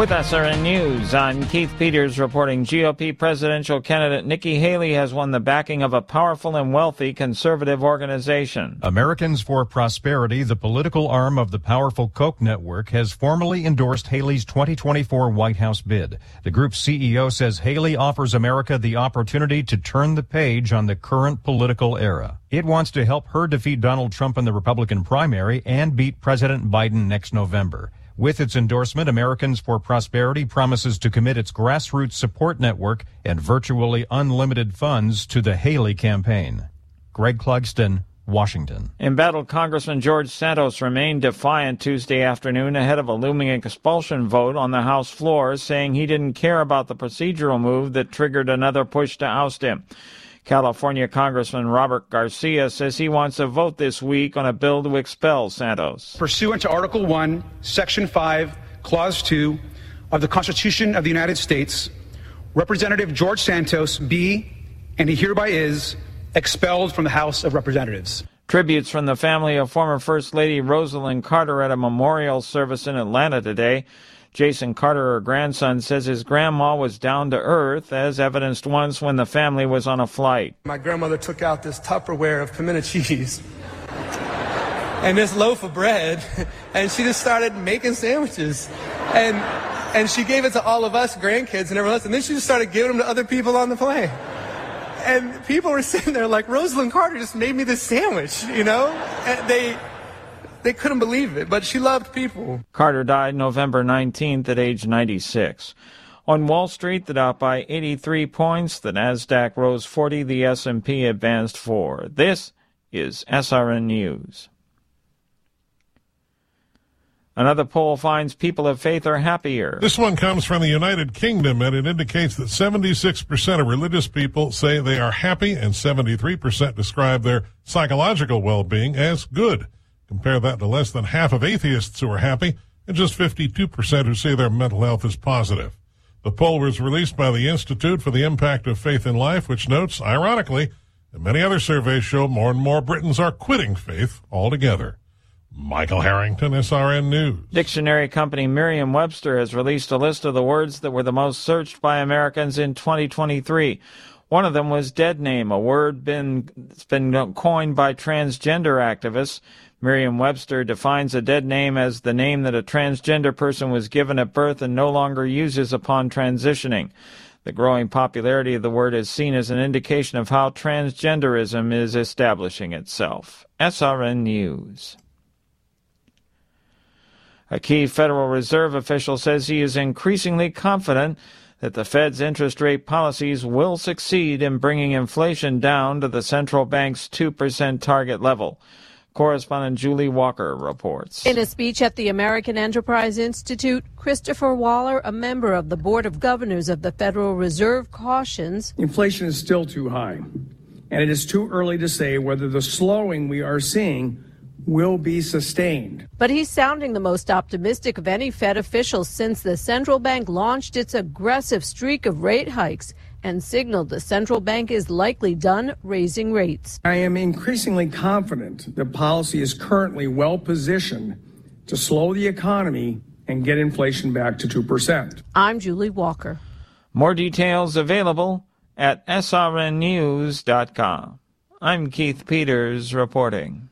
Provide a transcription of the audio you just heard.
With SRN News, I'm Keith Peters reporting GOP presidential candidate Nikki Haley has won the backing of a powerful and wealthy conservative organization. Americans for Prosperity, the political arm of the powerful Koch network, has formally endorsed Haley's 2024 White House bid. The group's CEO says Haley offers America the opportunity to turn the page on the current political era. It wants to help her defeat Donald Trump in the Republican primary and beat President Biden next November. With its endorsement, Americans for Prosperity promises to commit its grassroots support network and virtually unlimited funds to the Haley campaign. Greg Clugston, Washington. Embattled Congressman George Santos remained defiant Tuesday afternoon ahead of a looming expulsion vote on the House floor, saying he didn't care about the procedural move that triggered another push to oust him. California Congressman Robert Garcia says he wants a vote this week on a bill to expel Santos. Pursuant to Article 1, Section 5, Clause 2 of the Constitution of the United States, Representative George Santos be, and he hereby is, expelled from the House of Representatives. Tributes from the family of former First Lady Rosalynn Carter at a memorial service in Atlanta today. Jason Carter, her grandson, says his grandma was down to earth, as evidenced once when the family was on a flight. My grandmother took out this Tupperware of pimento cheese and this loaf of bread, and she just started making sandwiches. And she gave it to all of us grandkids and everyone else, and then she just started giving them to other people on the plane. And people were sitting there like, Rosalynn Carter just made me this sandwich, you know? And they couldn't believe it, but she loved people. Carter died November 19th at age 96. On Wall Street, the Dow by 83 points, the Nasdaq rose 40, the S&P advanced 4. This is SRN News. Another poll finds people of faith are happier. This one comes from the United Kingdom, and it indicates that 76% of religious people say they are happy, and 73% describe their psychological well-being as good. Compare that to less than half of atheists who are happy and just 52% who say their mental health is positive. The poll was released by the Institute for the Impact of Faith in Life, which notes, ironically, that many other surveys show more and more Britons are quitting faith altogether. Michael Harrington, SRN News. Dictionary company Merriam-Webster has released a list of the words that were the most searched by Americans in 2023. One of them was dead name, a word that's been coined by transgender activists. Merriam-Webster defines a dead name as the name that a transgender person was given at birth and no longer uses upon transitioning. The growing popularity of the word is seen as an indication of how transgenderism is establishing itself. SRN News. A key Federal Reserve official says he is increasingly confident that the Fed's interest rate policies will succeed in bringing inflation down to the central bank's 2% target level. Correspondent Julie Walker reports. In a speech at the American Enterprise Institute, Christopher Waller, a member of the Board of Governors of the Federal Reserve, cautions inflation is still too high, and it is too early to say whether the slowing we are seeing will be sustained. But he's sounding the most optimistic of any Fed officials since the central bank launched its aggressive streak of rate hikes and signaled the central bank is likely done raising rates. I am increasingly confident that policy is currently well positioned to slow the economy and get inflation back to 2%. I'm Julie Walker. More details available at srnnews.com. I'm Keith Peters reporting.